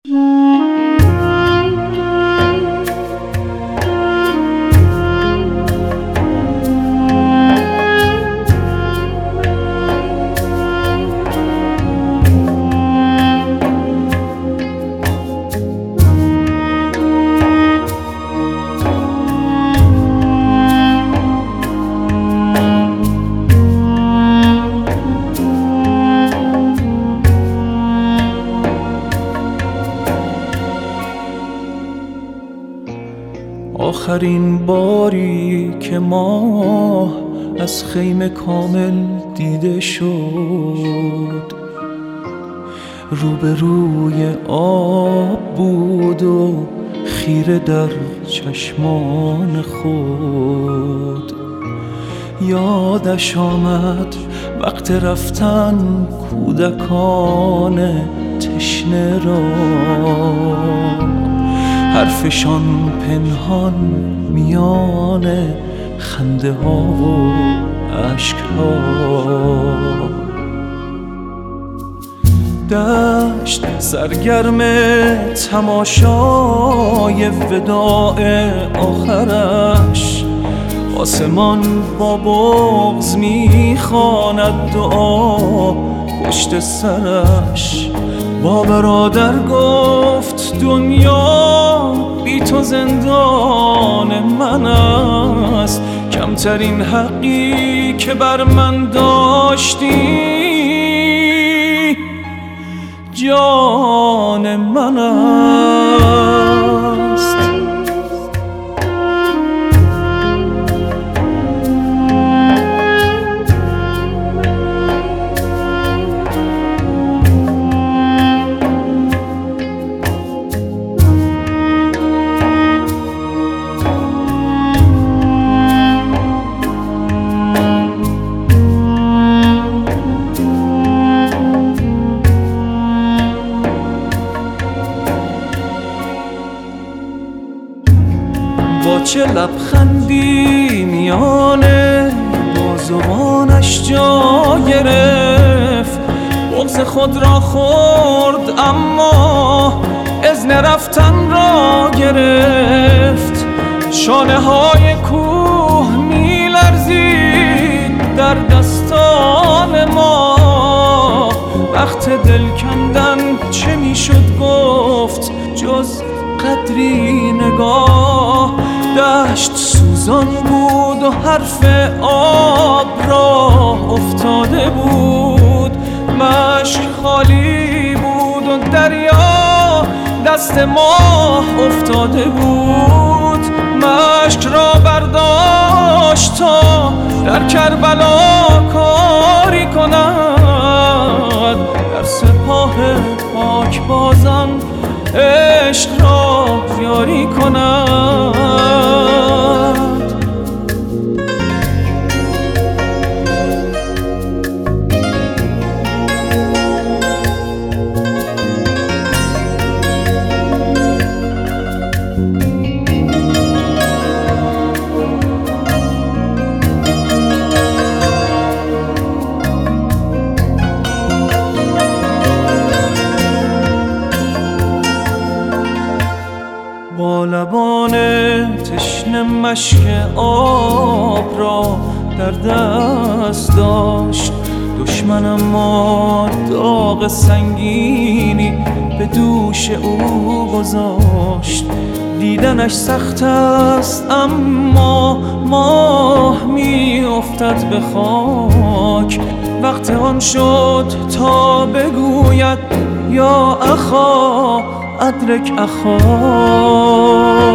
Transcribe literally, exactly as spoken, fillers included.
آخرین باری که ماه از خیمه کامل دیده شد، روبروی آب بود و خیره در چشمان خود. یادش آمد وقت رفتن کودکان تشنه را، حرفشان پنهان میان خنده ها و عشق ها. دشت سرگرم تماشای وداع آخرش، آسمان با بغض میخواند دعا پشت سرش. با برادر گفت دنیا بی تو زندان من است، کمترین حقی که بر من داشتی جان من است. با چه لبخندی میانه بازوانش جا گرفت، بغض خود را خورد اما اذن رفتن را گرفت. شانه های کوه میلرزید در دستان ما، وقت دل کندن چه میشد گفت جز قدری نگاه. دشت سوزان بود و حرف آب را افتاده بود، مشک خالی بود و دریا دست ماه افتاده بود. مشک را برداشت تا در کربلا کاری کند، در سپاه پاکبازان عشق را یاری کند. با لبان تشنه مشک آب را در دست داشت دشمنم، ما داغ سنگینی به دوش او گذاشت. دیدنش سخت است اما ماه می افتد به خاک، وقت آن شد تا بگوید یا اخا ادرک اخا.